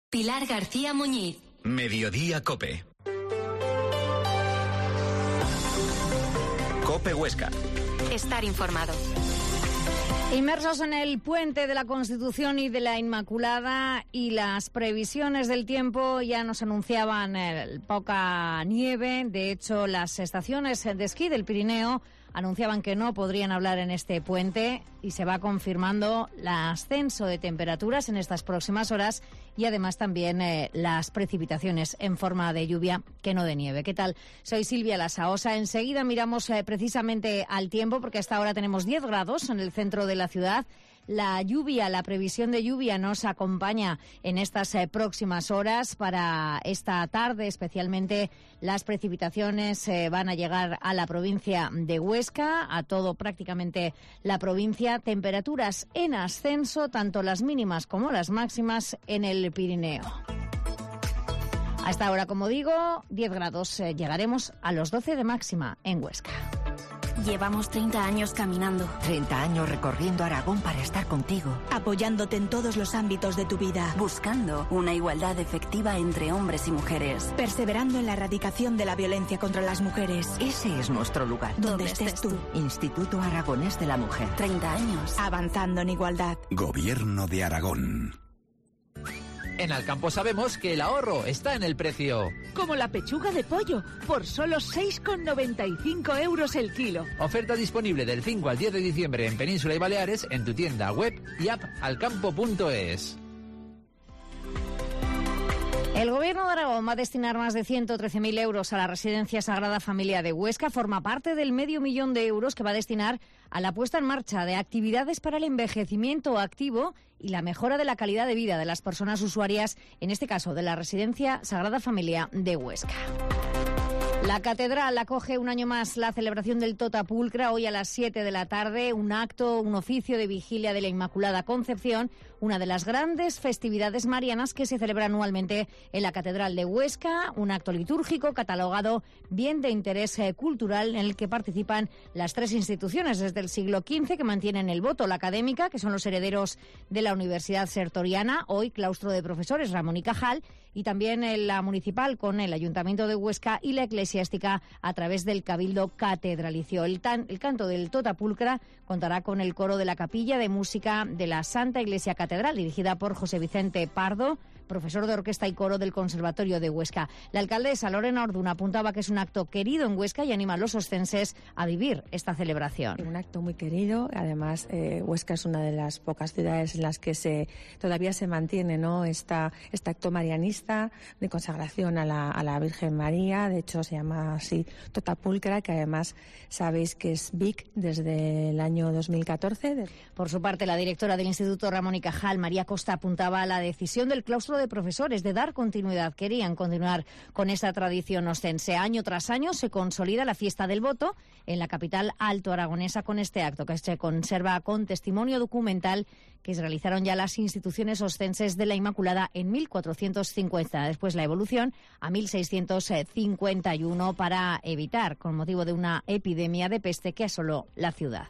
Pilar García Muñiz. Mediodía COPE. COPE Huesca. Estar informado. Inmersos en el puente de la Constitución y de la Inmaculada, y las previsiones del tiempo ya nos anunciaban poca nieve. De hecho, las estaciones de esquí del Pirineo anunciaban que no podrían hablar en este puente, y se va confirmando el ascenso de temperaturas en estas próximas horas y además también las precipitaciones en forma de lluvia, que no de nieve. ¿Qué tal? Soy Silvia Lasaosa. Enseguida miramos precisamente al tiempo, porque hasta ahora tenemos 10 grados en el centro de la ciudad. La lluvia, la previsión de lluvia nos acompaña en estas próximas horas. Para esta tarde, especialmente, las precipitaciones van a llegar a la provincia de Huesca, a todo prácticamente la provincia. Temperaturas en ascenso, tanto las mínimas como las máximas en el Pirineo. Hasta ahora, como digo, 10 grados. Llegaremos a los 12 de máxima en Huesca. Llevamos 30 años caminando. 30 años recorriendo Aragón para estar contigo. Apoyándote en todos los ámbitos de tu vida. Buscando una igualdad efectiva entre hombres y mujeres. Perseverando en la erradicación de la violencia contra las mujeres. Ese es nuestro lugar. Donde estés tú. Instituto Aragonés de la Mujer. 30 años. Avanzando en igualdad. Gobierno de Aragón. En Alcampo sabemos que el ahorro está en el precio. Como la pechuga de pollo, por solo 6,95 euros el kilo. Oferta disponible del 5 al 10 de diciembre en Península y Baleares, en tu tienda web y app alcampo.es. El Gobierno de Aragón va a destinar más de 113.000 euros a la Residencia Sagrada Familia de Huesca. Forma parte del $500.000 de euros que va a destinar a la puesta en marcha de actividades para el envejecimiento activo y la mejora de la calidad de vida de las personas usuarias, en este caso de la Residencia Sagrada Familia de Huesca. La catedral acoge un año más la celebración del Tota Pulcra, hoy a las 7 de la tarde, un oficio de vigilia de la Inmaculada Concepción, una de las grandes festividades marianas que se celebra anualmente en la Catedral de Huesca, un acto litúrgico catalogado bien de interés cultural, en el que participan las 3 instituciones desde el siglo XV que mantienen el voto: la académica, que son los herederos de la Universidad Sertoriana, hoy claustro de profesores Ramón y Cajal, y también la municipal con el Ayuntamiento de Huesca, y la eclesiástica a través del Cabildo Catedralicio. El canto del Tota Pulcra contará con el coro de la Capilla de Música de la Santa Iglesia Catedral, dirigida por José Vicente Pardo, profesor de orquesta y coro del Conservatorio de Huesca. La alcaldesa Lorena Orduna apuntaba que es un acto querido en Huesca y anima a los oscenses a vivir esta celebración. Un acto muy querido. Además, Huesca es una de las pocas ciudades en las que todavía se mantiene, ¿no?, este acto marianista de consagración a la Virgen María. De hecho, se llama así Tota Pulcra, que además sabéis que es BIC desde el año 2014. Por su parte, la directora del Instituto Ramón y Cajal, María Costa, apuntaba a la decisión del claustro de profesores de dar continuidad. Querían continuar con esta tradición oscense. Año tras año se consolida la fiesta del voto en la capital alto aragonesa con este acto, que se conserva con testimonio documental que se realizaron ya las instituciones oscenses de la Inmaculada en 1450. Después la evolución a 1651 para evitar, con motivo de una epidemia de peste que asoló la ciudad.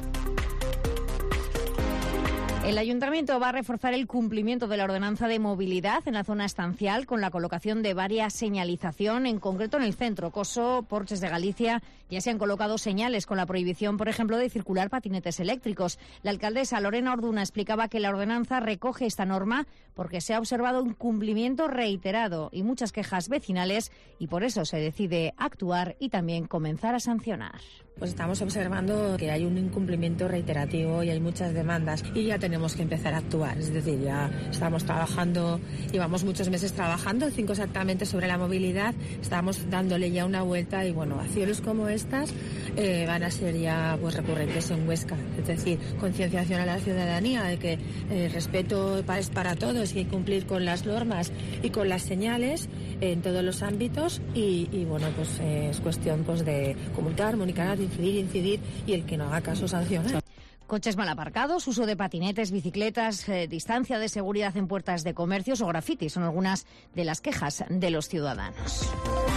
El Ayuntamiento va a reforzar el cumplimiento de la ordenanza de movilidad en la zona estancial con la colocación de varias señalización, en concreto en el centro. Coso, Porches de Galicia, ya se han colocado señales con la prohibición, por ejemplo, de circular patinetes eléctricos. La alcaldesa Lorena Orduna explicaba que la ordenanza recoge esta norma porque se ha observado un cumplimiento reiterado y muchas quejas vecinales, y por eso se decide actuar y también comenzar a sancionar. Pues estamos observando que hay un incumplimiento reiterativo y hay muchas demandas, y ya tenemos que empezar a actuar. Es decir, ya estamos trabajando, llevamos muchos meses trabajando, 5 exactamente, sobre la movilidad. Estamos dándole ya una vuelta, y bueno, acciones como estas van a ser ya pues recurrentes en Huesca. Es decir, concienciación a la ciudadanía de que el respeto es para todos y hay que cumplir con las normas y con las señales en todos los ámbitos, y bueno, pues es cuestión pues de comunicar, incidir, y el que no haga caso sancionar. Coches mal aparcados, uso de patinetes, bicicletas, distancia de seguridad en puertas de comercios o grafitis son algunas de las quejas de los ciudadanos.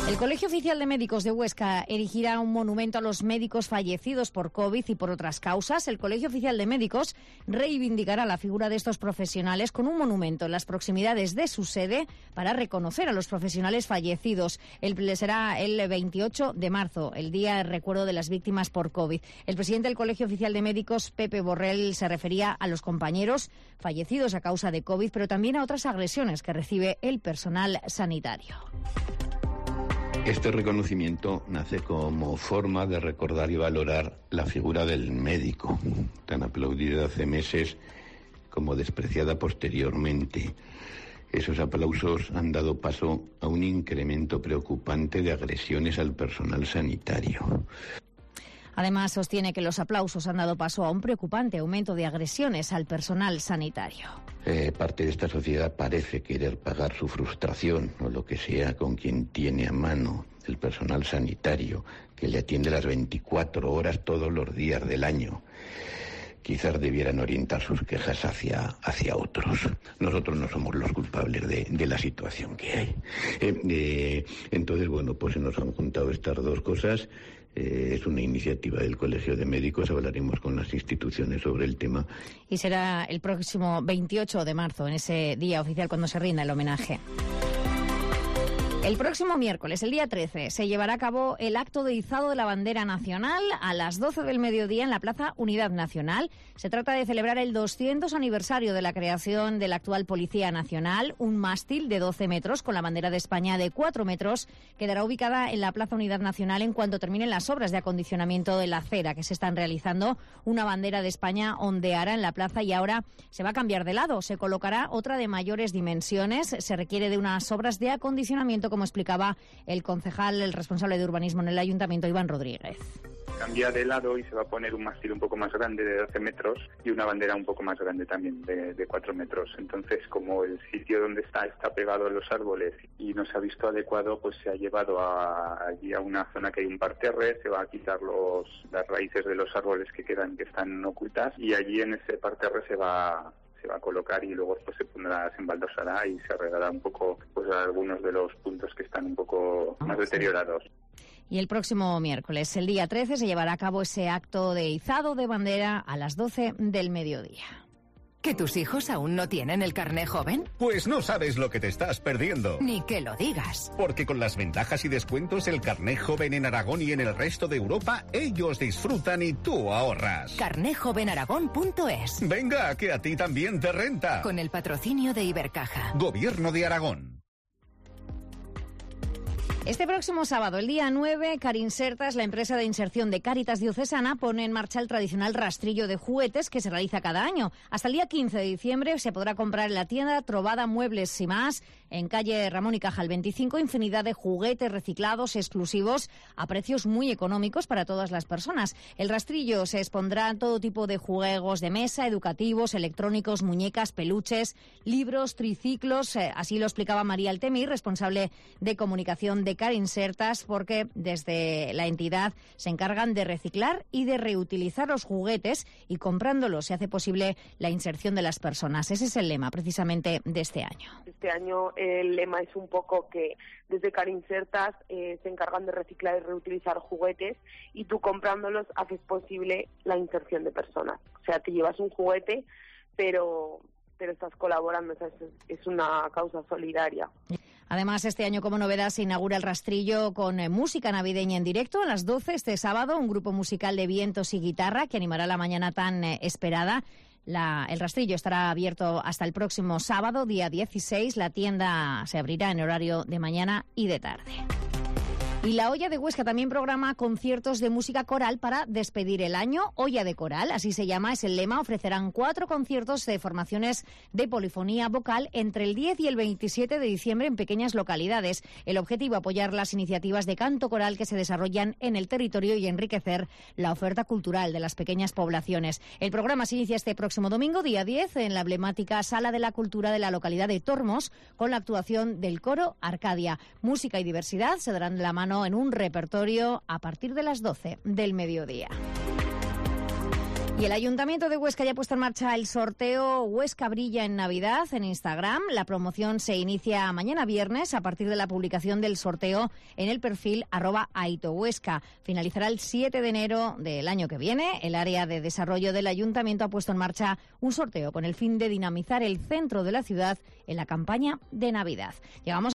El Colegio Oficial de Médicos de Huesca erigirá un monumento a los médicos fallecidos por COVID y por otras causas. El Colegio Oficial de Médicos reivindicará la figura de estos profesionales con un monumento en las proximidades de su sede para reconocer a los profesionales fallecidos. Será el 28 de marzo, el día de recuerdo de las víctimas por COVID. El presidente del Colegio Oficial de Médicos, Pepe Borrell, se refería a los compañeros fallecidos a causa de COVID, pero también a otras agresiones que recibe el personal sanitario. Este reconocimiento nace como forma de recordar y valorar la figura del médico, tan aplaudida hace meses como despreciada posteriormente. Esos aplausos han dado paso a un incremento preocupante de agresiones al personal sanitario. Además, sostiene que los aplausos han dado paso a un preocupante aumento de agresiones al personal sanitario. Parte de esta sociedad parece querer pagar su frustración o lo que sea con quien tiene a mano el personal sanitario, que le atiende las 24 horas todos los días del año. Quizás debieran orientar sus quejas hacia otros. Nosotros no somos los culpables de la situación que hay. Entonces, bueno, pues se nos han juntado estas dos cosas. Es una iniciativa del Colegio de Médicos, hablaremos con las instituciones sobre el tema. Y será el próximo 28 de marzo, en ese día oficial, cuando se rinda el homenaje. El próximo miércoles, el día 13, se llevará a cabo el acto de izado de la bandera nacional a las 12 del mediodía en la Plaza Unidad Nacional. Se trata de celebrar el 200 aniversario de la creación de la actual Policía Nacional. Un mástil de 12 metros con la bandera de España de 4 metros quedará ubicada en la Plaza Unidad Nacional en cuanto terminen las obras de acondicionamiento de la acera que se están realizando. Una bandera de España ondeará en la plaza y ahora se va a cambiar de lado. Se colocará otra de mayores dimensiones. Se requiere de unas obras de acondicionamiento, como explicaba el concejal, el responsable de urbanismo en el ayuntamiento, Iván Rodríguez. Cambia de lado y se va a poner un mástil un poco más grande de 12 metros y una bandera un poco más grande también de 4 metros. Entonces, como el sitio donde está pegado a los árboles y no se ha visto adecuado, pues se ha llevado allí a una zona que hay un parterre, se va a quitar las raíces de los árboles que están ocultas y allí en ese parterre se va a colocar y luego pues se embaldosará y se arreglará un poco pues algunos de los puntos que están un poco más deteriorados. Y el próximo miércoles, el día 13, se llevará a cabo ese acto de izado de bandera a las 12 del mediodía. ¿Que tus hijos aún no tienen el carné joven? Pues no sabes lo que te estás perdiendo. Ni que lo digas. Porque con las ventajas y descuentos del carné joven en Aragón y en el resto de Europa, ellos disfrutan y tú ahorras. Carnéjovenaragón.es. Venga, que a ti también te renta. Con el patrocinio de Ibercaja. Gobierno de Aragón. Este próximo sábado, el día 9, Carinsertas, la empresa de inserción de Cáritas Diocesana, pone en marcha el tradicional rastrillo de juguetes que se realiza cada año. Hasta el día 15 de diciembre se podrá comprar en la tienda Trovada Muebles y Más, en calle Ramón y Cajal 25, infinidad de juguetes reciclados exclusivos a precios muy económicos para todas las personas. El rastrillo se expondrá todo tipo de juegos de mesa, educativos, electrónicos, muñecas, peluches, libros, triciclos. Así lo explicaba María Altemir, responsable de comunicación de Carinsertas, porque desde la entidad se encargan de reciclar y de reutilizar los juguetes y comprándolos se hace posible la inserción de las personas. Ese es el lema precisamente de este año. Este año el lema es un poco que desde Carinsertas se encargan de reciclar y reutilizar juguetes y tú comprándolos haces posible la inserción de personas. O sea, te llevas un juguete, pero estás colaborando, o sea, es una causa solidaria. Además, este año como novedad se inaugura el rastrillo con música navideña en directo a las 12 este sábado, un grupo musical de vientos y guitarra que animará la mañana tan esperada. El rastrillo estará abierto hasta el próximo sábado, día 16. La tienda se abrirá en horario de mañana y de tarde. Y la Olla de Huesca también programa conciertos de música coral para despedir el año. Olla de Coral, así se llama, es el lema. Ofrecerán 4 conciertos de formaciones de polifonía vocal entre el 10 y el 27 de diciembre en pequeñas localidades. El objetivo, apoyar las iniciativas de canto coral que se desarrollan en el territorio y enriquecer la oferta cultural de las pequeñas poblaciones. El programa se inicia este próximo domingo, día 10, en la emblemática Sala de la Cultura de la localidad de Tormos, con la actuación del coro Arcadia. Música y diversidad se darán de la mano en un repertorio a partir de las 12 del mediodía. Y el Ayuntamiento de Huesca ya ha puesto en marcha el sorteo Huesca Brilla en Navidad en Instagram. La promoción se inicia mañana viernes a partir de la publicación del sorteo en el perfil @aitohuesca. Finalizará el 7 de enero del año que viene. El área de desarrollo del Ayuntamiento ha puesto en marcha un sorteo con el fin de dinamizar el centro de la ciudad en la campaña de Navidad. Llegamos